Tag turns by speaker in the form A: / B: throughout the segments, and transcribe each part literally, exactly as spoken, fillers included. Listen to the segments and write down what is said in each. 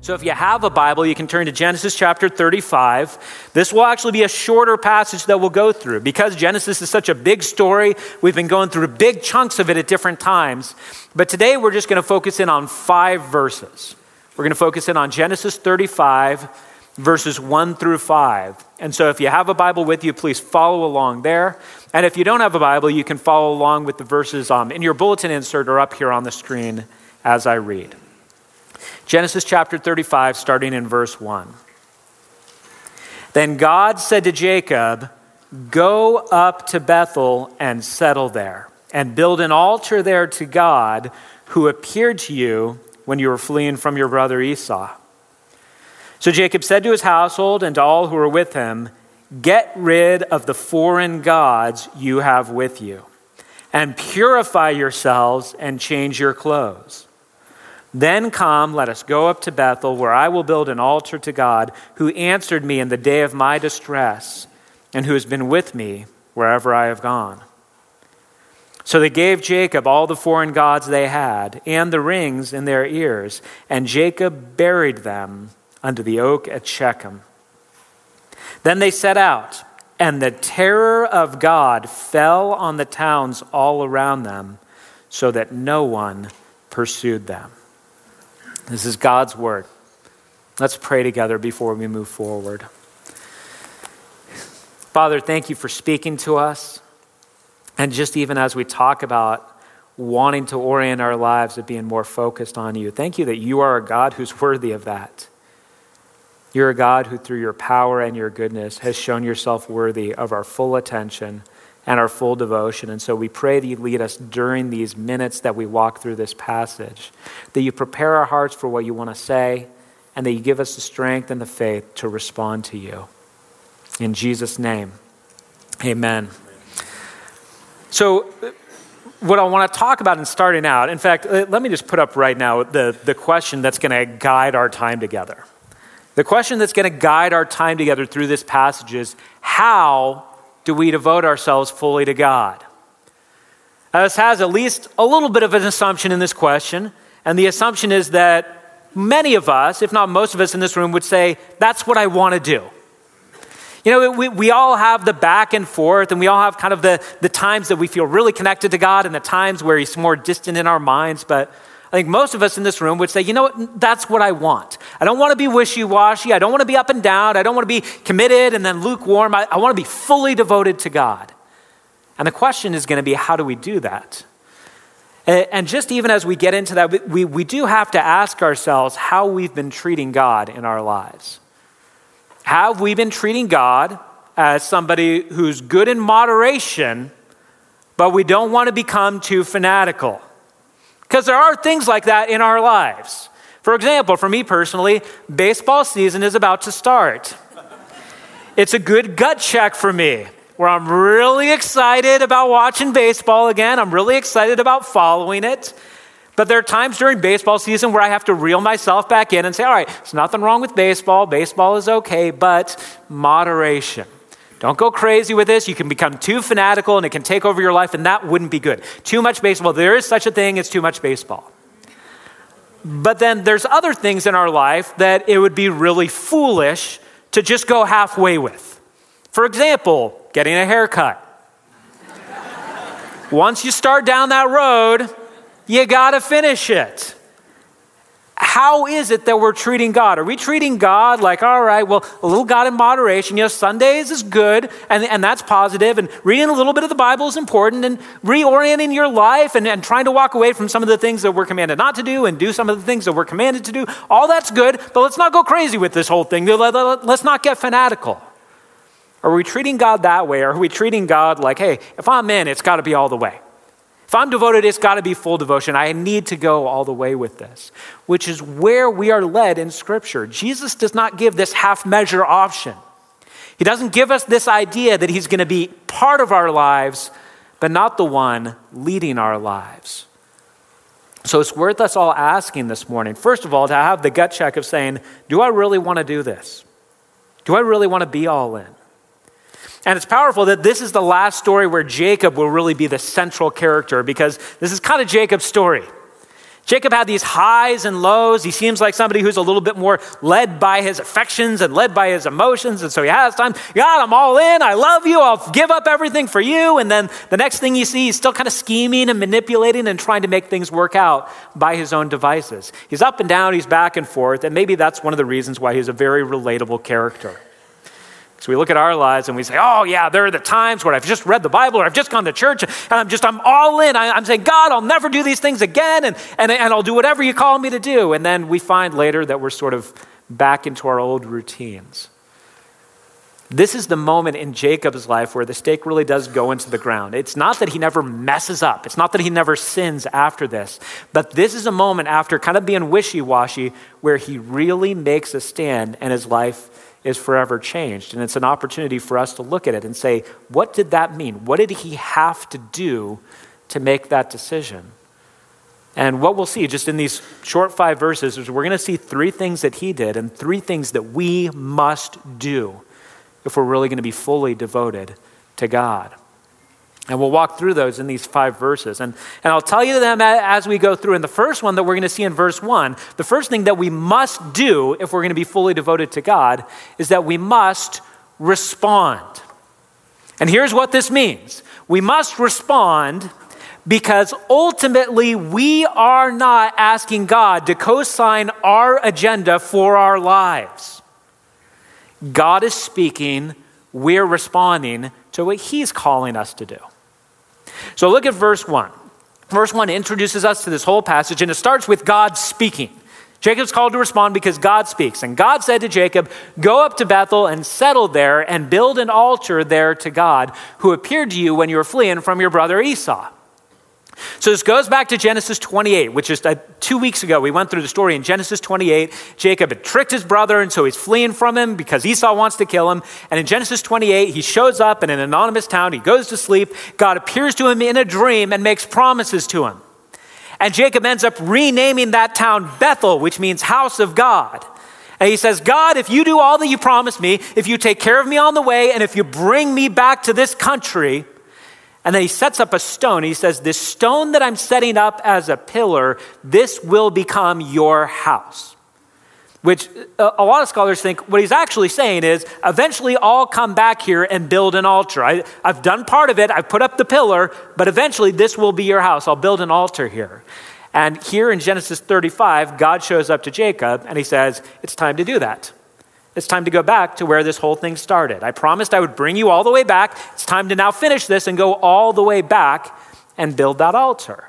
A: So if you have a Bible, you can turn to Genesis chapter thirty-five. This will actually be a shorter passage that we'll go through. Because Genesis is such a big story, we've been going through big chunks of it at different times. But today we're just going to focus in on five verses. We're going to focus in on Genesis thirty-five, verses one through five. And so if you have a Bible with you, please follow along there. And if you don't have a Bible, you can follow along with the verses um, in your bulletin insert or up here on the screen as I read. Genesis chapter thirty-five, starting in verse one. Then God said to Jacob, "Go up to Bethel and settle there, and build an altar there to God, who appeared to you when you were fleeing from your brother Esau." So Jacob said to his household and to all who were with him, "Get rid of the foreign gods you have with you, and purify yourselves and change your clothes. Then come, let us go up to Bethel, where I will build an altar to God, who answered me in the day of my distress, and who has been with me wherever I have gone." So they gave Jacob all the foreign gods they had, and the rings in their ears, and Jacob buried them under the oak at Shechem. Then they set out, and the terror of God fell on the towns all around them, so that no one pursued them. This is God's word. Let's pray together before we move forward. Father, thank you for speaking to us. And just even as we talk about wanting to orient our lives at being more focused on you, thank you that you are a God who's worthy of that. You're a God who, through your power and your goodness, has shown yourself worthy of our full attention and our full devotion. And so we pray that you lead us during these minutes that we walk through this passage, that you prepare our hearts for what you want to say, and that you give us the strength and the faith to respond to you. In Jesus' name, amen. So what I want to talk about in starting out, in fact, let me just put up right now the, the question that's going to guide our time together. The question that's going to guide our time together through this passage is, how do we devote ourselves fully to God? Now, this has at least a little bit of an assumption in this question, and the assumption is that many of us, if not most of us in this room, would say, that's what I want to do. You know, we, we all have the back and forth, and we all have kind of the, the times that we feel really connected to God and the times where he's more distant in our minds. But I think most of us in this room would say, you know what, that's what I want. I don't want to be wishy-washy. I don't want to be up and down. I don't want to be committed and then lukewarm. I, I want to be fully devoted to God. And the question is going to be, how do we do that? And, and just even as we get into that, we, we do have to ask ourselves how we've been treating God in our lives. Have we been treating God as somebody who's good in moderation, but we don't want to become too fanatical? Because there are things like that in our lives. For example, for me personally, baseball season is about to start. It's a good gut check for me, where I'm really excited about watching baseball again. I'm really excited about following it. But there are times during baseball season where I have to reel myself back in and say, all right, there's nothing wrong with baseball. Baseball is okay, but moderation. Don't go crazy with this. You can become too fanatical and it can take over your life, and that wouldn't be good. Too much baseball. There is such a thing as too much baseball. But then there's other things in our life that it would be really foolish to just go halfway with. For example, getting a haircut. Once you start down that road, you got to finish it. How is it that we're treating God? Are we treating God like, all right, well, a little God in moderation. You know, Sundays is good, and, and that's positive, and reading a little bit of the Bible is important, and reorienting your life and, and trying to walk away from some of the things that we're commanded not to do and do some of the things that we're commanded to do. All that's good, but let's not go crazy with this whole thing. Let's not get fanatical. Are we treating God that way? Or are we treating God like, hey, if I'm in, it's got to be all the way. If I'm devoted, it's got to be full devotion. I need to go all the way with this, which is where we are led in Scripture. Jesus does not give this half-measure option. He doesn't give us this idea that he's going to be part of our lives, but not the one leading our lives. So it's worth us all asking this morning, first of all, to have the gut check of saying, do I really want to do this? Do I really want to be all in? And it's powerful that this is the last story where Jacob will really be the central character, because this is kind of Jacob's story. Jacob had these highs and lows. He seems like somebody who's a little bit more led by his affections and led by his emotions. And so he has time. God, I'm all in. I love you. I'll give up everything for you. And then the next thing you see, he's still kind of scheming and manipulating and trying to make things work out by his own devices. He's up and down. He's back and forth. And maybe that's one of the reasons why he's a very relatable character. So we look at our lives and we say, oh yeah, there are the times where I've just read the Bible or I've just gone to church and I'm just, I'm all in. I, I'm saying, God, I'll never do these things again and, and, and I'll do whatever you call me to do. And then we find later that we're sort of back into our old routines. This is the moment in Jacob's life where the stake really does go into the ground. It's not that he never messes up. It's not that he never sins after this. But this is a moment after kind of being wishy-washy where he really makes a stand and his life is forever changed. And it's an opportunity for us to look at it and say, what did that mean? What did he have to do to make that decision? And what we'll see just in these short five verses is we're going to see three things that he did and three things that we must do if we're really going to be fully devoted to God. And we'll walk through those in these five verses. And, and I'll tell you them as we go through. And the first one that we're going to see in verse one, the first thing that we must do if we're going to be fully devoted to God is that we must respond. And here's what this means. We must respond because ultimately we are not asking God to co-sign our agenda for our lives. God is speaking, we're responding to what he's calling us to do. So look at verse one. Verse one introduces us to this whole passage, and it starts with God speaking. Jacob's called to respond because God speaks. And God said to Jacob, go up to Bethel and settle there and build an altar there to God, who appeared to you when you were fleeing from your brother Esau. So this goes back to Genesis twenty-eight, which is uh, two weeks ago. We went through the story in Genesis twenty-eight. Jacob had tricked his brother, and so he's fleeing from him because Esau wants to kill him. And in Genesis twenty-eight, he shows up in an anonymous town. He goes to sleep. God appears to him in a dream and makes promises to him. And Jacob ends up renaming that town Bethel, which means house of God. And he says, God, if you do all that you promised me, if you take care of me on the way, and if you bring me back to this country. And then he sets up a stone. He says, this stone that I'm setting up as a pillar, this will become your house. Which a lot of scholars think what he's actually saying is, eventually I'll come back here and build an altar. I, I've done part of it. I've put up the pillar, but eventually this will be your house. I'll build an altar here. And here in Genesis thirty-five, God shows up to Jacob and he says, it's time to do that. It's time to go back to where this whole thing started. I promised I would bring you all the way back. It's time to now finish this and go all the way back and build that altar.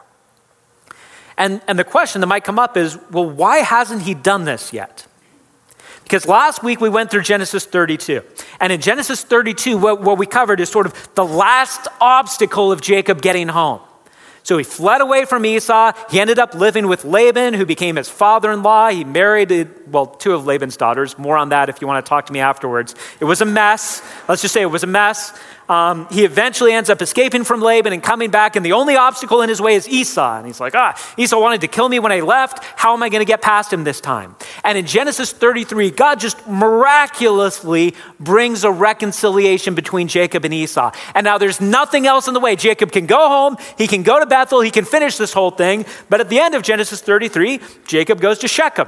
A: And, and the question that might come up is, well, why hasn't he done this yet? Because last week we went through Genesis thirty-two. And in Genesis thirty-two, what, what we covered is sort of the last obstacle of Jacob getting home. So he fled away from Esau. He ended up living with Laban, who became his father-in-law. He married, well, two of Laban's daughters. More on that if you want to talk to me afterwards. It was a mess. Let's just say it was a mess. Um, he eventually ends up escaping from Laban and coming back, and the only obstacle in his way is Esau. And he's like, ah, Esau wanted to kill me when I left. How am I going to get past him this time? And in Genesis thirty-three, God just miraculously brings a reconciliation between Jacob and Esau. And now there's nothing else in the way. Jacob can go home. He can go to Bethel. He can finish this whole thing. But at the end of Genesis thirty-three, Jacob goes to Shechem.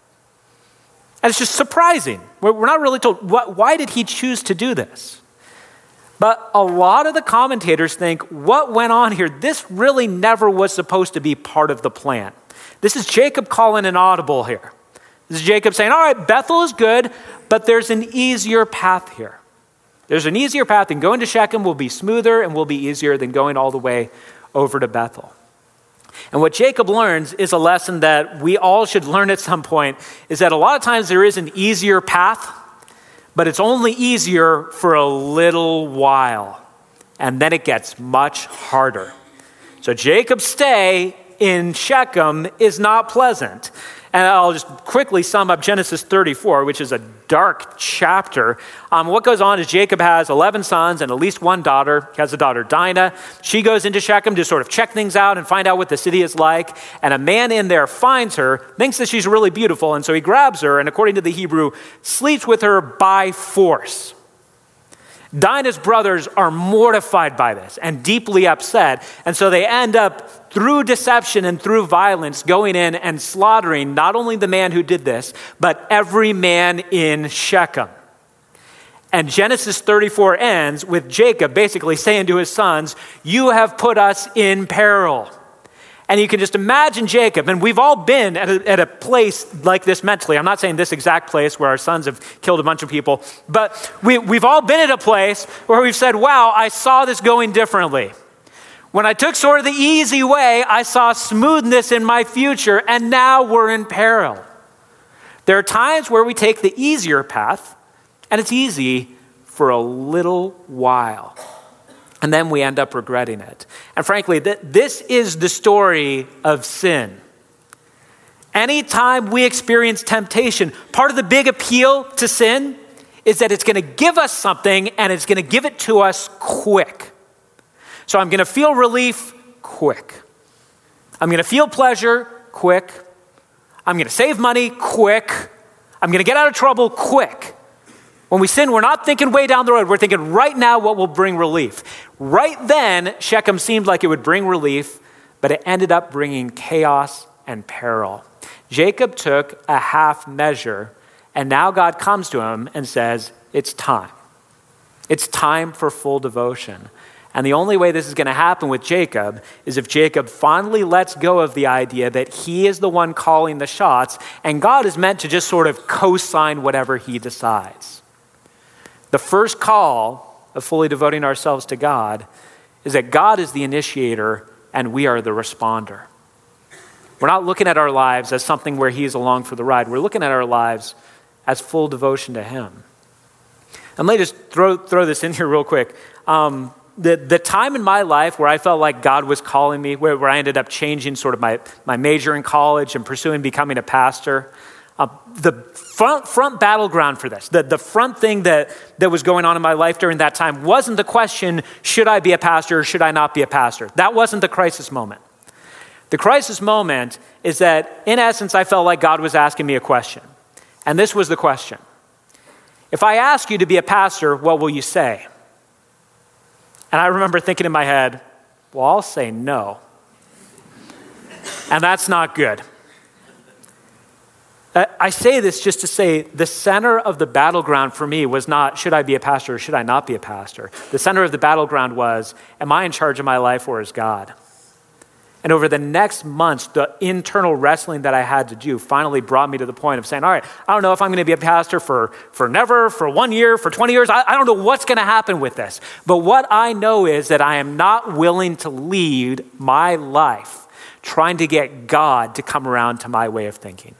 A: And it's just surprising. We're not really told, what, why did he choose to do this? But a lot of the commentators think what went on here, this really never was supposed to be part of the plan. This is Jacob calling an audible here. This is Jacob saying, all right, Bethel is good, but there's an easier path here. There's an easier path, and going to Shechem will be smoother and will be easier than going all the way over to Bethel. And what Jacob learns is a lesson that we all should learn at some point, is that a lot of times there is an easier path, but it's only easier for a little while. And then it gets much harder. So Jacob's stay in Shechem is not pleasant. And I'll just quickly sum up Genesis thirty-four, which is a dark chapter. Um, what goes on is Jacob has eleven sons and at least one daughter. He has a daughter, Dinah. She goes into Shechem to sort of check things out and find out what the city is like. And a man in there finds her, thinks that she's really beautiful, and so he grabs her and, according to the Hebrew, sleeps with her by force. Dinah's brothers are mortified by this and deeply upset. And so they end up, through deception and through violence, going in and slaughtering not only the man who did this, but every man in Shechem. And Genesis thirty-four ends with Jacob basically saying to his sons, you have put us in peril. And you can just imagine Jacob, and we've all been at a, at a place like this mentally. I'm not saying this exact place where our sons have killed a bunch of people, but we, we've all been at a place where we've said, wow, I saw this going differently. When I took sort of the easy way, I saw smoothness in my future, and now we're in peril. There are times where we take the easier path, and it's easy for a little while. And then we end up regretting it. And frankly, th- this is the story of sin. Anytime we experience temptation, part of the big appeal to sin is that it's going to give us something and it's going to give it to us quick. So I'm going to feel relief quick. I'm going to feel pleasure quick. I'm going to save money quick. I'm going to get out of trouble quick. When we sin, we're not thinking way down the road. We're thinking right now what will bring relief. Right then, Shechem seemed like it would bring relief, but it ended up bringing chaos and peril. Jacob took a half measure, and now God comes to him and says, it's time. It's time for full devotion. And the only way this is going to happen with Jacob is if Jacob finally lets go of the idea that he is the one calling the shots, and God is meant to just sort of co-sign whatever he decides. The first call of fully devoting ourselves to God is that God is the initiator and we are the responder. We're not looking at our lives as something where he's along for the ride. We're looking at our lives as full devotion to him. And let me just throw, throw this in here real quick. Um, the, the time in my life where I felt like God was calling me, where, where I ended up changing sort of my, my major in college and pursuing becoming a pastor, Uh, the front front battleground for this, the, the front thing that, that was going on in my life during that time wasn't the question, should I be a pastor or should I not be a pastor? That wasn't the crisis moment. The crisis moment is that, in essence, I felt like God was asking me a question. And this was the question. If I ask you to be a pastor, what will you say? And I remember thinking in my head, well, I'll say no. And that's not good. I say this just to say the center of the battleground for me was not, should I be a pastor or should I not be a pastor? The center of the battleground was, am I in charge of my life or is God? And over the next months, the internal wrestling that I had to do finally brought me to the point of saying, all right, I don't know if I'm going to be a pastor for, for never, for one year, for twenty years. I, I don't know what's going to happen with this. But what I know is that I am not willing to lead my life trying to get God to come around to my way of thinking.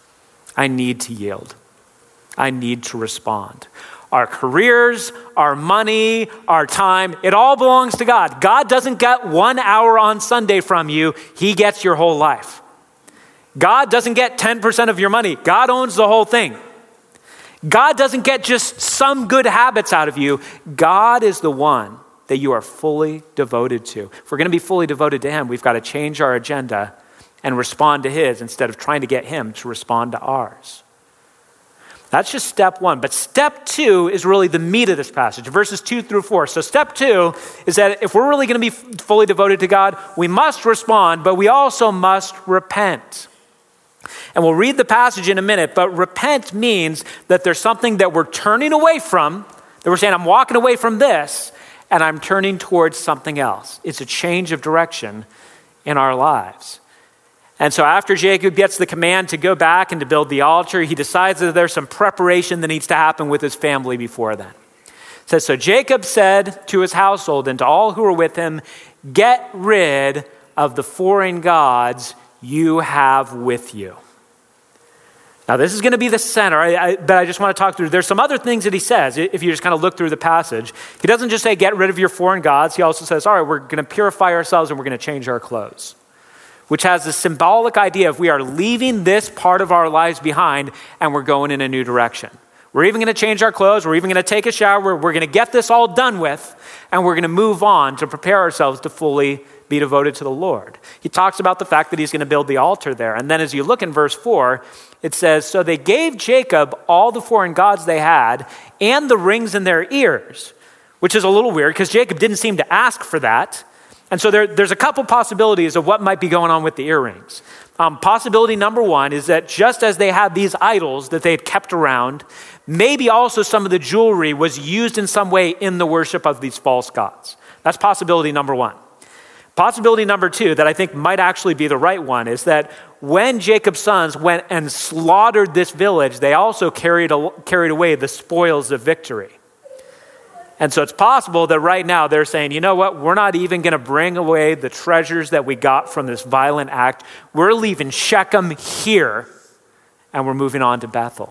A: I need to yield. I need to respond. Our careers, our money, our time, it all belongs to God. God doesn't get one hour on Sunday from you. He gets your whole life. God doesn't get ten percent of your money. God owns the whole thing. God doesn't get just some good habits out of you. God is the one that you are fully devoted to. If we're going to be fully devoted to him, we've got to change our agenda and respond to his instead of trying to get him to respond to ours. That's just step one. But step two is really the meat of this passage, verses two through four. So step two is that if we're really going to be fully devoted to God, we must respond, but we also must repent. And we'll read the passage in a minute, but repent means that there's something that we're turning away from, that we're saying, I'm walking away from this, and I'm turning towards something else. It's a change of direction in our lives. And so after Jacob gets the command to go back and to build the altar, he decides that there's some preparation that needs to happen with his family before then. It says, so Jacob said to his household and to all who were with him, get rid of the foreign gods you have with you. Now, this is going to be the center, I, I, but I just want to talk through. There's some other things that he says, if you just kind of look through the passage. He doesn't just say, get rid of your foreign gods. He also says, all right, we're going to purify ourselves and we're going to change our clothes, which has the symbolic idea of we are leaving this part of our lives behind and we're going in a new direction. We're even going to change our clothes. We're even going to take a shower. We're, we're going to get this all done with, and we're going to move on to prepare ourselves to fully be devoted to the Lord. He talks about the fact that he's going to build the altar there. And then as you look in verse four, it says, so they gave Jacob all the foreign gods they had and the rings in their ears, which is a little weird because Jacob didn't seem to ask for that. And so there, there's a couple possibilities of what might be going on with the earrings. Um, possibility number one is that just as they had these idols that they had kept around, maybe also some of the jewelry was used in some way in the worship of these false gods. That's possibility number one. Possibility number two, that I think might actually be the right one, is that when Jacob's sons went and slaughtered this village, they also carried, carried away the spoils of victory. And so it's possible that right now they're saying, you know what, we're not even going to bring away the treasures that we got from this violent act. We're leaving Shechem here, and we're moving on to Bethel.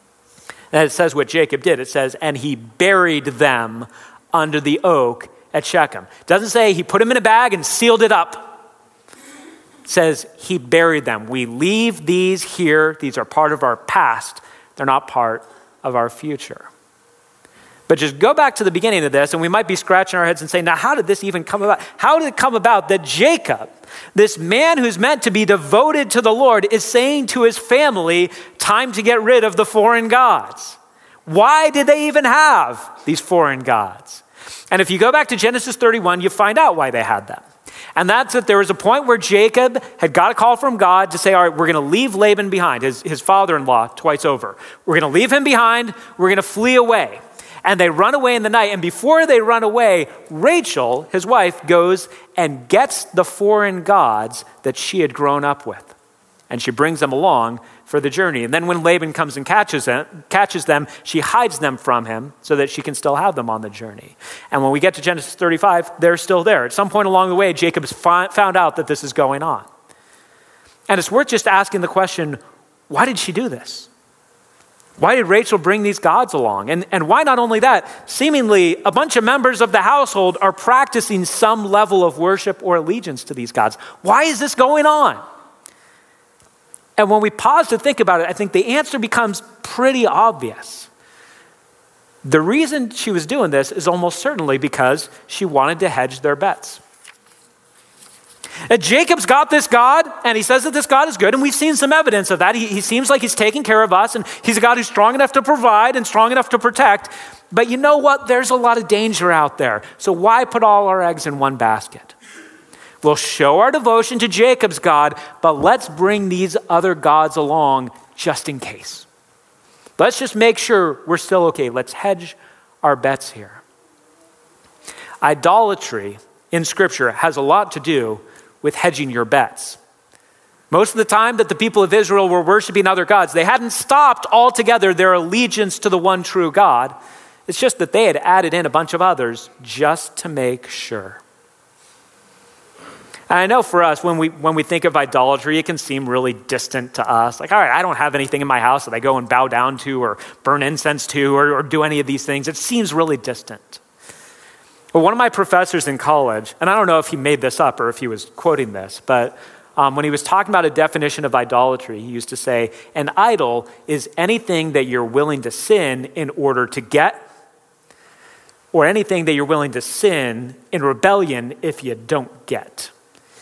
A: And it says what Jacob did. It says, and he buried them under the oak at Shechem. It doesn't say he put them in a bag and sealed it up. It says he buried them. We leave these here. These are part of our past. They're not part of our future. But just go back to the beginning of this, and we might be scratching our heads and saying, now, how did this even come about? How did it come about that Jacob, this man who's meant to be devoted to the Lord, is saying to his family, time to get rid of the foreign gods? Why did they even have these foreign gods? And if you go back to Genesis thirty-one, you find out why they had them. And that's that there was a point where Jacob had got a call from God to say, all right, we're going to leave Laban behind, his, his father-in-law, twice over. We're going to leave him behind. We're going to flee away. And they run away in the night. And before they run away, Rachel, his wife, goes and gets the foreign gods that she had grown up with. And she brings them along for the journey. And then when Laban comes and catches them, catches them, she hides them from him so that she can still have them on the journey. And when we get to Genesis thirty-five, they're still there. At some point along the way, Jacob has found out that this is going on. And it's worth just asking the question, why did she do this? Why did Rachel bring these gods along? And, and why not only that, seemingly a bunch of members of the household are practicing some level of worship or allegiance to these gods. Why is this going on? And when we pause to think about it, I think the answer becomes pretty obvious. The reason she was doing this is almost certainly because she wanted to hedge their bets. And Jacob's got this God, and he says that this God is good, and we've seen some evidence of that. He, he seems like he's taking care of us, and he's a God who's strong enough to provide and strong enough to protect. But you know what? There's a lot of danger out there. So why put all our eggs in one basket? We'll show our devotion to Jacob's God, but let's bring these other gods along just in case. Let's just make sure we're still okay. Let's hedge our bets here. Idolatry in Scripture has a lot to do with hedging your bets. Most of the time that the people of Israel were worshiping other gods, they hadn't stopped altogether their allegiance to the one true God. It's just that they had added in a bunch of others just to make sure. And I know for us, when we when we think of idolatry, it can seem really distant to us. Like, all right, I don't have anything in my house that I go and bow down to or burn incense to or, or do any of these things. It seems really distant. Well, one of my professors in college, and I don't know if he made this up or if he was quoting this, but um, when he was talking about a definition of idolatry, he used to say, an idol is anything that you're willing to sin in order to get, or anything that you're willing to sin in rebellion if you don't get.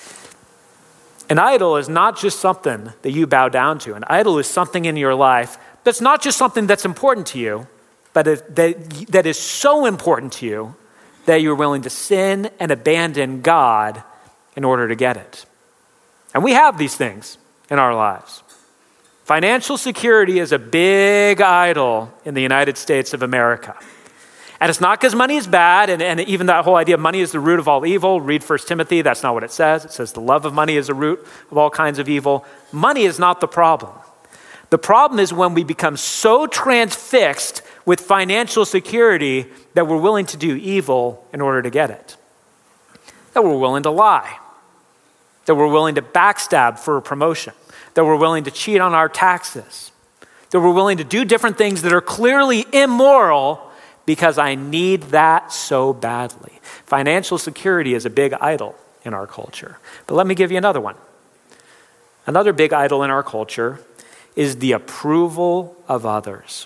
A: An idol is not just something that you bow down to. An idol is something in your life that's not just something that's important to you, but it, that, that is so important to you that you're willing to sin and abandon God in order to get it. And we have these things in our lives. Financial security is a big idol in the United States of America. And it's not because money is bad, and, and even that whole idea of money is the root of all evil. Read First Timothy, that's not what it says. It says the love of money is the root of all kinds of evil. Money is not the problem. The problem is when we become so transfixed with financial security that we're willing to do evil in order to get it. That we're willing to lie. That we're willing to backstab for a promotion. That we're willing to cheat on our taxes. That we're willing to do different things that are clearly immoral because I need that so badly. Financial security is a big idol in our culture. But let me give you another one. Another big idol in our culture is the approval of others.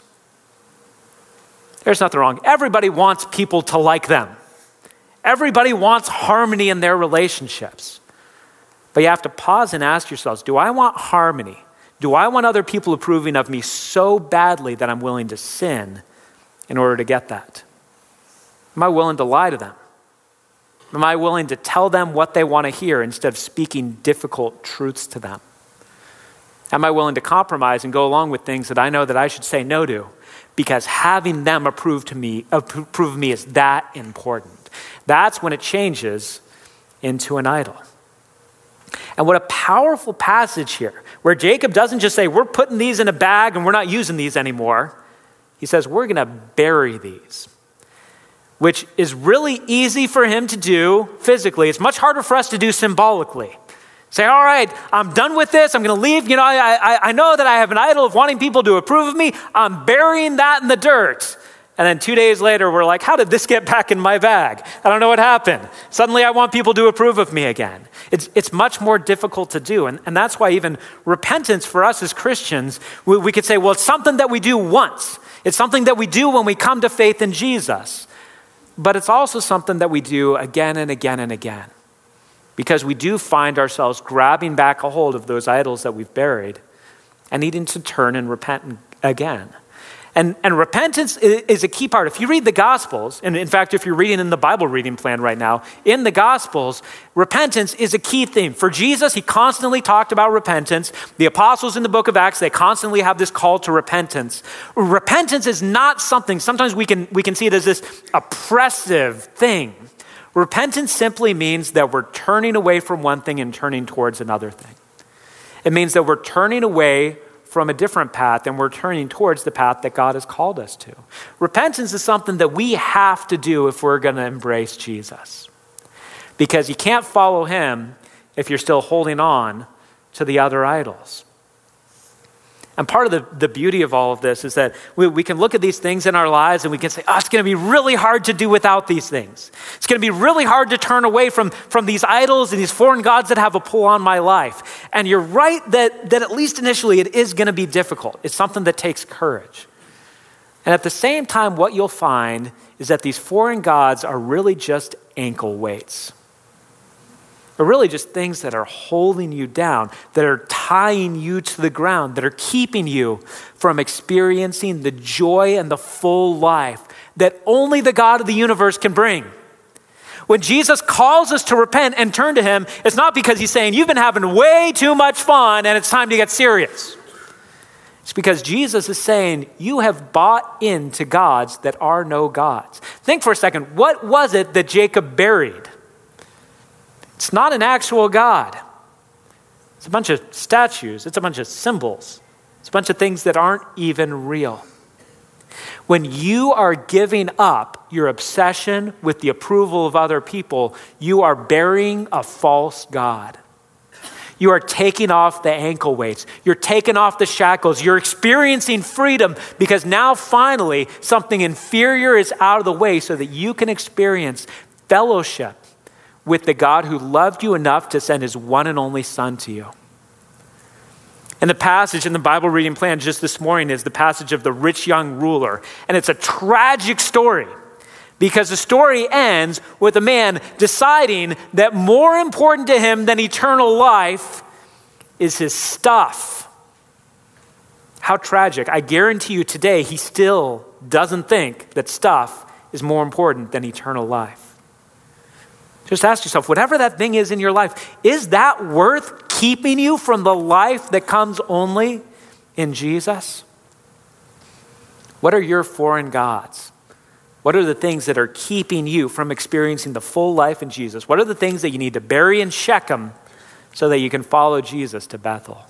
A: There's nothing wrong. Everybody wants people to like them. Everybody wants harmony in their relationships. But you have to pause and ask yourselves, do I want harmony? Do I want other people approving of me so badly that I'm willing to sin in order to get that? Am I willing to lie to them? Am I willing to tell them what they want to hear instead of speaking difficult truths to them? Am I willing to compromise and go along with things that I know that I should say no to because having them approve to me, approve of me is that important? That's when it changes into an idol. And what a powerful passage here, where Jacob doesn't just say, we're putting these in a bag and we're not using these anymore. He says, we're going to bury these, which is really easy for him to do physically. It's much harder for us to do symbolically. Say, all right, I'm done with this. I'm going to leave. You know, I, I, I know that I have an idol of wanting people to approve of me. I'm burying that in the dirt. And then two days later, we're like, how did this get back in my bag? I don't know what happened. Suddenly I want people to approve of me again. It's, it's much more difficult to do. And, and that's why even repentance for us as Christians, we, we could say, well, it's something that we do once. It's something that we do when we come to faith in Jesus. But it's also something that we do again and again and again. Because we do find ourselves grabbing back a hold of those idols that we've buried and needing to turn and repent again. And, and repentance is a key part. If you read the Gospels, and in fact, if you're reading in the Bible reading plan right now, in the Gospels, repentance is a key theme. For Jesus, he constantly talked about repentance. The apostles in the book of Acts, they constantly have this call to repentance. Repentance is not something, sometimes we can, we can see it as this oppressive thing. Repentance simply means that we're turning away from one thing and turning towards another thing. It means that we're turning away from a different path and we're turning towards the path that God has called us to. Repentance is something that we have to do if we're going to embrace Jesus. Because you can't follow him if you're still holding on to the other idols. And part of the, the beauty of all of this is that we, we can look at these things in our lives and we can say, oh, it's going to be really hard to do without these things. It's going to be really hard to turn away from, from these idols and these foreign gods that have a pull on my life. And you're right that, that at least initially it is going to be difficult. It's something that takes courage. And at the same time, what you'll find is that these foreign gods are really just ankle weights. They're really just things that are holding you down, that are tying you to the ground, that are keeping you from experiencing the joy and the full life that only the God of the universe can bring. When Jesus calls us to repent and turn to him, it's not because he's saying, you've been having way too much fun and it's time to get serious. It's because Jesus is saying, you have bought into gods that are no gods. Think for a second, what was it that Jacob buried? It's not an actual God. It's a bunch of statues. It's a bunch of symbols. It's a bunch of things that aren't even real. When you are giving up your obsession with the approval of other people, you are burying a false God. You are taking off the ankle weights. You're taking off the shackles. You're experiencing freedom because now finally something inferior is out of the way so that you can experience fellowship with the God who loved you enough to send his one and only son to you. And the passage in the Bible reading plan just this morning is the passage of the rich young ruler. And it's a tragic story because the story ends with a man deciding that more important to him than eternal life is his stuff. How tragic. I guarantee you today, he still doesn't think that stuff is more important than eternal life. Just ask yourself, whatever that thing is in your life, is that worth keeping you from the life that comes only in Jesus? What are your foreign gods? What are the things that are keeping you from experiencing the full life in Jesus? What are the things that you need to bury in Shechem so that you can follow Jesus to Bethel?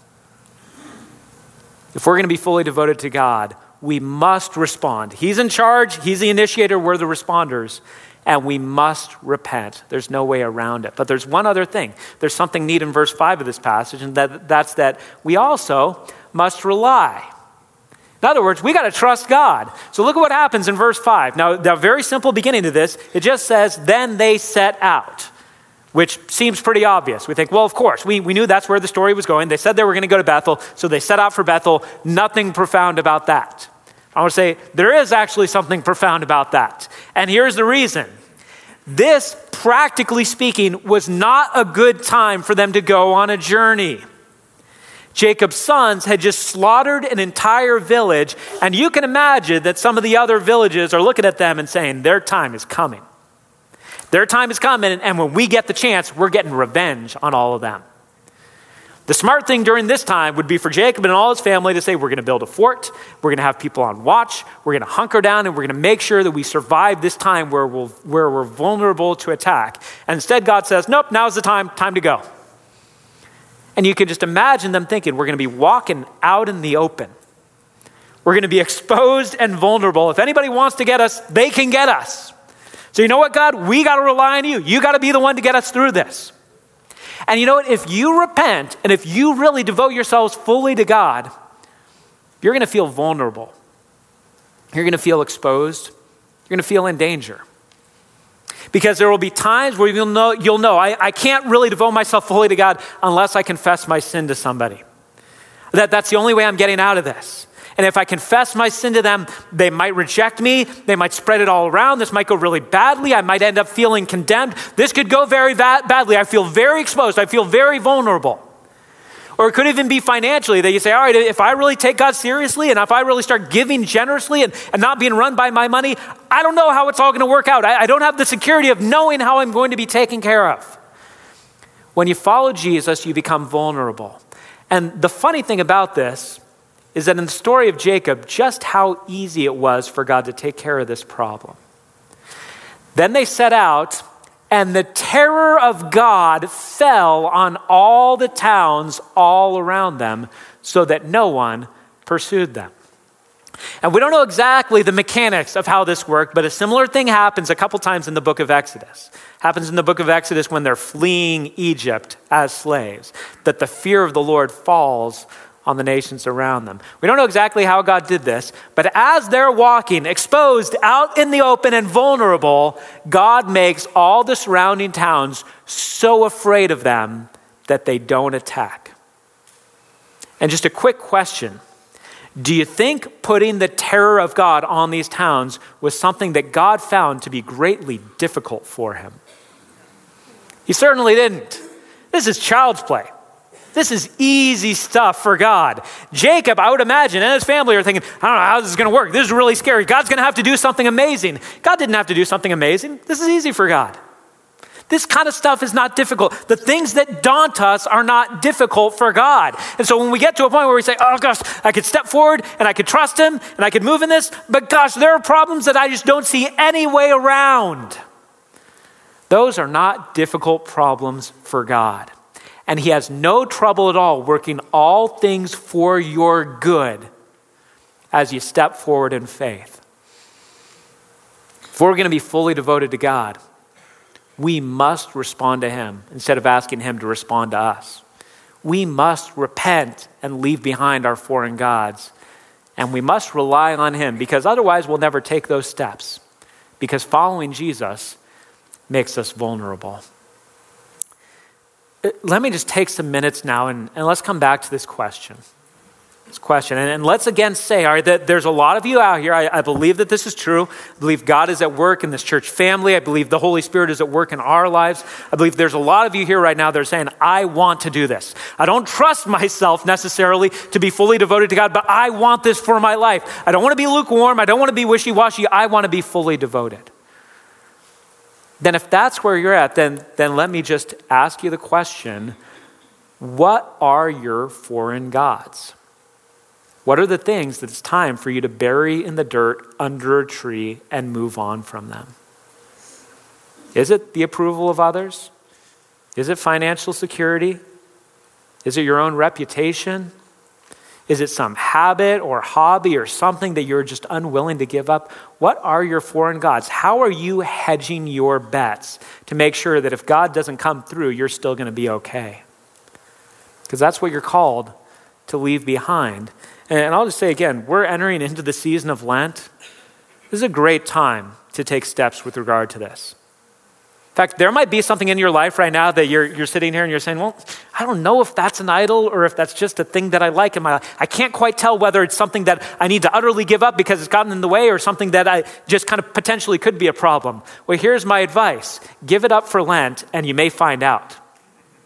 A: If we're going to be fully devoted to God, we must respond. He's in charge. He's the initiator. We're the responders. And we must repent. There's no way around it. But there's one other thing. There's something neat in verse five of this passage, and that, that's that we also must rely. In other words, we got to trust God. So look at what happens in verse five. Now, the very simple beginning of this, it just says, then they set out, which seems pretty obvious. We think, well, of course, we, we knew that's where the story was going. They said they were going to go to Bethel, so they set out for Bethel. Nothing profound about that. I want to say there is actually something profound about that. And here's the reason. This, practically speaking, was not a good time for them to go on a journey. Jacob's sons had just slaughtered an entire village, and you can imagine that some of the other villages are looking at them and saying, their time is coming. Their time is coming, and when we get the chance, we're getting revenge on all of them. The smart thing during this time would be for Jacob and all his family to say, we're going to build a fort, we're going to have people on watch, we're going to hunker down, and we're going to make sure that we survive this time where, we'll, where we're vulnerable to attack. And instead, God says, nope, now's the time, time to go. And you can just imagine them thinking, we're going to be walking out in the open. We're going to be exposed and vulnerable. If anybody wants to get us, they can get us. So you know what, God? We got to rely on you. You got to be the one to get us through this. And you know what? If you repent and if you really devote yourselves fully to God, you're going to feel vulnerable. You're going to feel exposed. You're going to feel in danger. Because there will be times where you'll know, you'll know I, I can't really devote myself fully to God unless I confess my sin to somebody. That, that's the only way I'm getting out of this. And if I confess my sin to them, they might reject me. They might spread it all around. This might go really badly. I might end up feeling condemned. This could go very va- badly. I feel very exposed. I feel very vulnerable. Or it could even be financially that you say, all right, if I really take God seriously and if I really start giving generously and, and not being run by my money, I don't know how it's all going to work out. I, I don't have the security of knowing how I'm going to be taken care of. When you follow Jesus, you become vulnerable. And the funny thing about this is that in the story of Jacob, just how easy it was for God to take care of this problem. Then they set out, and the terror of God fell on all the towns all around them so that no one pursued them. And we don't know exactly the mechanics of how this worked, but a similar thing happens a couple times in the book of Exodus. Happens in the book of Exodus when they're fleeing Egypt as slaves, that the fear of the Lord falls on the nations around them. We don't know exactly how God did this, but as they're walking, exposed out in the open and vulnerable, God makes all the surrounding towns so afraid of them that they don't attack. And just a quick question. Do you think putting the terror of God on these towns was something that God found to be greatly difficult for him? He certainly didn't. This is child's play. This is easy stuff for God. Jacob, I would imagine, and his family are thinking, I don't know how this is going to work. This is really scary. God's going to have to do something amazing. God didn't have to do something amazing. This is easy for God. This kind of stuff is not difficult. The things that daunt us are not difficult for God. And so when we get to a point where we say, oh gosh, I could step forward and I could trust him and I could move in this, but gosh, there are problems that I just don't see any way around. Those are not difficult problems for God. And he has no trouble at all working all things for your good as you step forward in faith. If we're going to be fully devoted to God, we must respond to him instead of asking him to respond to us. We must repent and leave behind our foreign gods. And we must rely on him because otherwise we'll never take those steps. Because following Jesus makes us vulnerable. Let me just take some minutes now and, and let's come back to this question. This question. And, and let's again say, all right, that there's a lot of you out here. I, I believe that this is true. I believe God is at work in this church family. I believe the Holy Spirit is at work in our lives. I believe there's a lot of you here right now that are saying, I want to do this. I don't trust myself necessarily to be fully devoted to God, but I want this for my life. I don't want to be lukewarm. I don't want to be wishy-washy. I want to be fully devoted. Then if that's where you're at, then, then let me just ask you the question, what are your foreign gods? What are the things that it's time for you to bury in the dirt under a tree and move on from them? Is it the approval of others? Is it financial security? Is it your own reputation? Is it some habit or hobby or something that you're just unwilling to give up? What are your foreign gods? How are you hedging your bets to make sure that if God doesn't come through, you're still going to be okay? Because that's what you're called to leave behind. And I'll just say again, we're entering into the season of Lent. This is a great time to take steps with regard to this. In fact, there might be something in your life right now that you're you're sitting here and you're saying, well, I don't know if that's an idol or if that's just a thing that I like in my life. I can't quite tell whether it's something that I need to utterly give up because it's gotten in the way or something that I just kind of potentially could be a problem. Well, here's my advice. Give it up for Lent and you may find out.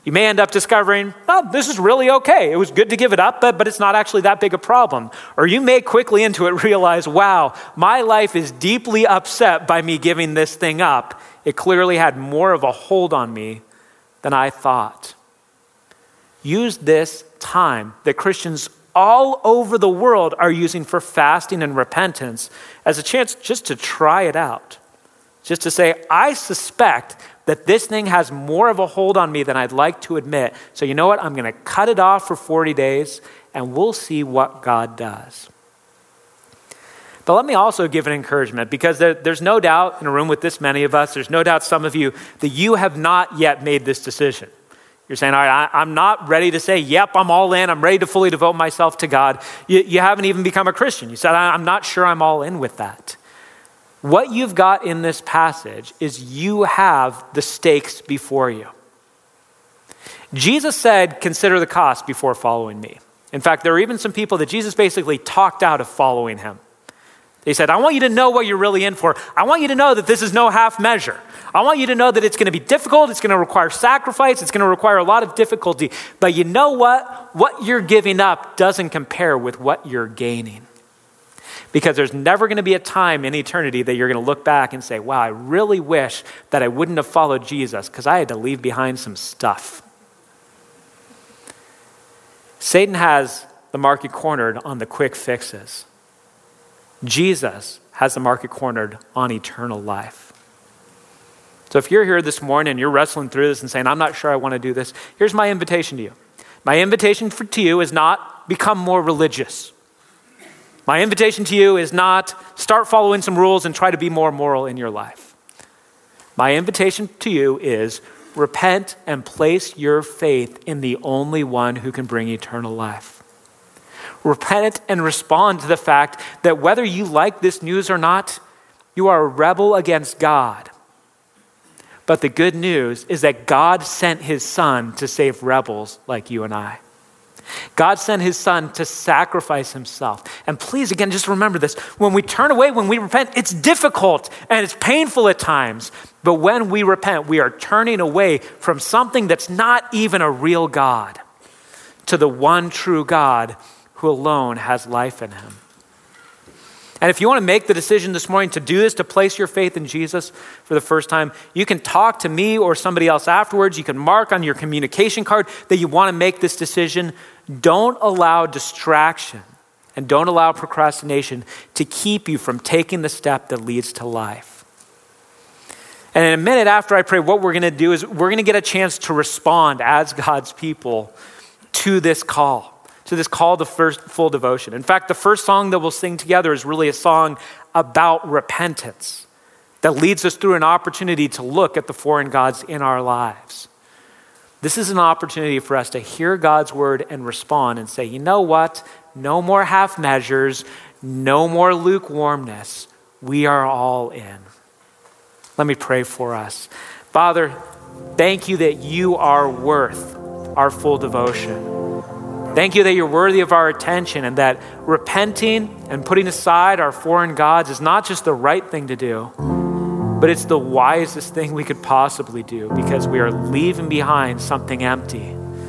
A: You may end up discovering, oh, this is really okay. It was good to give it up, but, but it's not actually that big a problem. Or you may quickly into it realize, wow, my life is deeply upset by me giving this thing up. It clearly had more of a hold on me than I thought. Use this time that Christians all over the world are using for fasting and repentance as a chance just to try it out. Just to say, I suspect that this thing has more of a hold on me than I'd like to admit. So you know what? I'm going to cut it off for forty days and we'll see what God does. But let me also give an encouragement, because there, there's no doubt in a room with this many of us, there's no doubt some of you, that you have not yet made this decision. You're saying, all right, I, I'm not ready to say, yep, I'm all in. I'm ready to fully devote myself to God. You, you haven't even become a Christian. You said, I'm not sure I'm all in with that. What you've got in this passage is you have the stakes before you. Jesus said, consider the cost before following me. In fact, there are even some people that Jesus basically talked out of following him. He said, I want you to know what you're really in for. I want you to know that this is no half measure. I want you to know that it's going to be difficult. It's going to require sacrifice. It's going to require a lot of difficulty. But you know what? What you're giving up doesn't compare with what you're gaining. Because there's never going to be a time in eternity that you're going to look back and say, wow, I really wish that I wouldn't have followed Jesus because I had to leave behind some stuff. Satan has the market cornered on the quick fixes. Jesus has the market cornered on eternal life. So if you're here this morning and you're wrestling through this and saying, I'm not sure I want to do this, here's my invitation to you. My invitation for, to you is not become more religious. My invitation to you is not start following some rules and try to be more moral in your life. My invitation to you is repent and place your faith in the only one who can bring eternal life. Repent and respond to the fact that whether you like this news or not, you are a rebel against God. But the good news is that God sent his son to save rebels like you and I. God sent his son to sacrifice himself. And please, again, just remember this. When we turn away, when we repent, it's difficult and it's painful at times. But when we repent, we are turning away from something that's not even a real God to the one true God who alone has life in him. And if you want to make the decision this morning to do this, to place your faith in Jesus for the first time, you can talk to me or somebody else afterwards. You can mark on your communication card that you want to make this decision. Don't allow distraction and don't allow procrastination to keep you from taking the step that leads to life. And in a minute after I pray, what we're going to do is we're going to get a chance to respond as God's people to this call. To this call to first full devotion. In fact, the first song that we'll sing together is really a song about repentance that leads us through an opportunity to look at the foreign gods in our lives. This is an opportunity for us to hear God's word and respond and say, you know what? No more half measures, no more lukewarmness. We are all in. Let me pray for us. Father, thank you that you are worth our full devotion. Thank you that you're worthy of our attention and that repenting and putting aside our foreign gods is not just the right thing to do, but it's the wisest thing we could possibly do because we are leaving behind something empty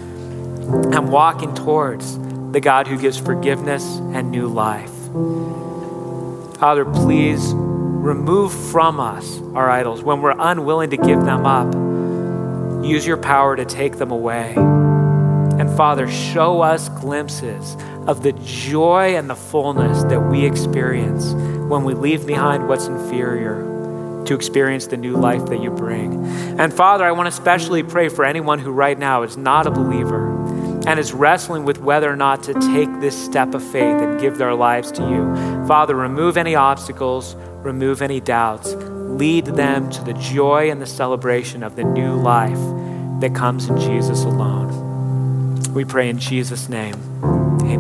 A: and walking towards the God who gives forgiveness and new life. Father, please remove from us our idols. When we're unwilling to give them up, use your power to take them away. And Father, show us glimpses of the joy and the fullness that we experience when we leave behind what's inferior to experience the new life that you bring. And Father, I want to especially pray for anyone who right now is not a believer and is wrestling with whether or not to take this step of faith and give their lives to you. Father, remove any obstacles, remove any doubts. Lead them to the joy and the celebration of the new life that comes in Jesus alone. We pray in Jesus' name. Amen.